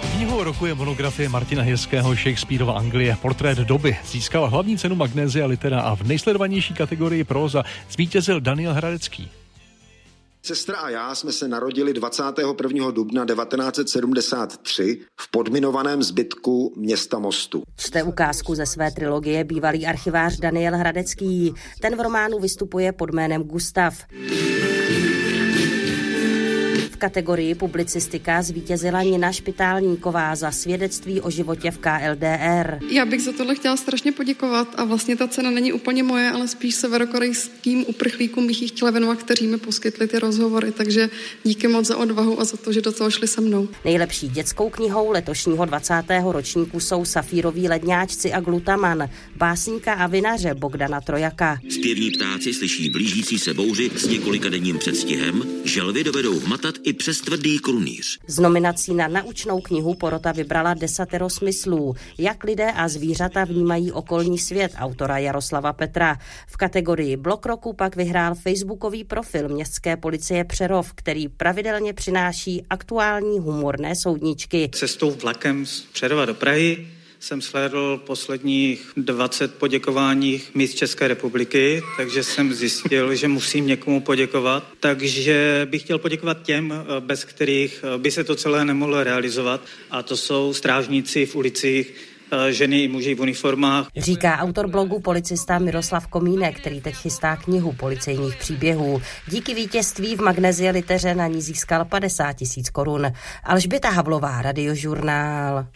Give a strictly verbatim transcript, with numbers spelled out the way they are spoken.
Knihou roku je monografie Martina Hirského Shakespearova Anglie. Portrét doby získal hlavní cenu Magnesia Litera a v nejsledovanější kategorii próza zvítězil Daniel Hradecký. Sestra a já jsme se narodili dvacátého prvního dubna devatenáct set sedmdesát tři v podminovaném zbytku města Mostu. Čte ukázku ze své trilogie bývalý archivář Daniel Hradecký. Ten v románu vystupuje pod jménem Gustav. V kategorii publicistika zvítězila Nina Špitálníková za svědectví o životě v K L D R. Já bych za tohle chtěla strašně poděkovat a vlastně ta cena není úplně moje, ale spíš severokorejským uprchlíkům bych ji chtěla věnovat, kteří mi poskytli ty rozhovory, takže díky moc za odvahu a za to, že do toho šli se mnou. Nejlepší dětskou knihou letošního dvacátého ročníku jsou Safíroví ledňáčci a Glutaman, básníka a vinaře Bogdana Trojaka. Zpěvní ptáci slyší blížící se bouři s několika denním předstihem, želvy dovedou hmatat i přes tvrdý krunýř. Z nominací na naučnou knihu porota vybrala Desatero smyslů, jak lidé a zvířata vnímají okolní svět autora Jaroslava Petra. V kategorii Blok roku pak vyhrál facebookový profil Městské policie Přerov, který pravidelně přináší aktuální humorné soudničky. Cestou vlakem z Přerova do Prahy jsem sledl posledních dvacet poděkování míst České republiky, takže jsem zjistil, že musím někomu poděkovat. Takže bych chtěl poděkovat těm, bez kterých by se to celé nemohlo realizovat. A to jsou strážníci v ulicích, ženy i muži v uniformách. Říká autor blogu policista Miroslav Komínek, který teď chystá knihu policejních příběhů. Díky vítězství v Magnesia Liteře na ní získal padesát tisíc korun. Alžběta Havlová, Radiožurnál.